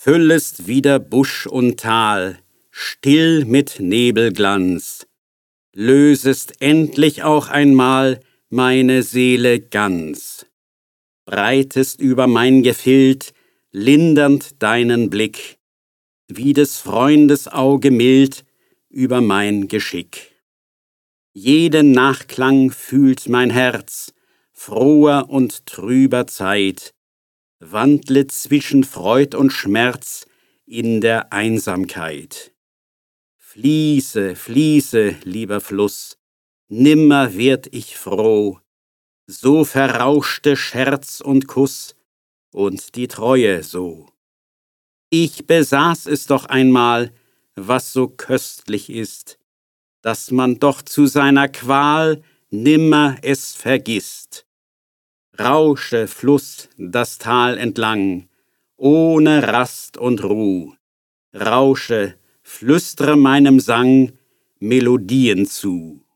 füllest wieder Busch und Tal, still mit Nebelglanz, lösest endlich auch einmal meine Seele ganz, breitest über mein Gefild lindernd deinen Blick, wie des Freundes Auge mild über mein Geschick. Jeden Nachklang fühlt mein Herz, froher und trüber Zeit, wandle zwischen Freud und Schmerz in der Einsamkeit. Fließe, fließe, lieber Fluss, nimmer werd ich froh, so verrauschte Scherz und Kuss und die Treue so. Ich besaß es doch einmal, was so köstlich ist, dass man doch zu seiner Qual nimmer es vergisst. Rausche, Fluss, das Tal entlang, ohne Rast und Ruh. Rausche, flüstre meinem Sang Melodien zu.